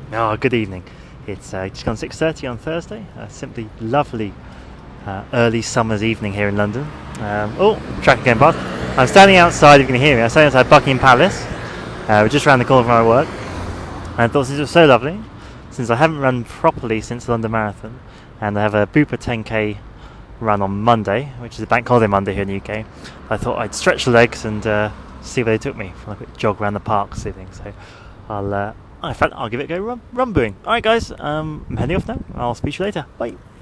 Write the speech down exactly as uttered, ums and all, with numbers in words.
Oh, good evening. It's uh, just gone six thirty on Thursday. A simply lovely uh, early summer's evening here in London. Um, oh, traffic going past. I'm standing outside, if you can hear me. I'm standing outside Buckingham Palace. Uh, we're just around the corner from my work. And I thought this was so lovely, since I haven't run properly since the London Marathon. And I have a Bupa ten K run on Monday, which is a bank holiday Monday here in the U K. I thought I'd stretch the legs and uh, see where they took me for a quick jog around the park, this evening. So I'll... Uh, In fact, I'll give it a go rum- rumboing. Alright guys, um, I'm heading off now. I'll speak to you later. Bye.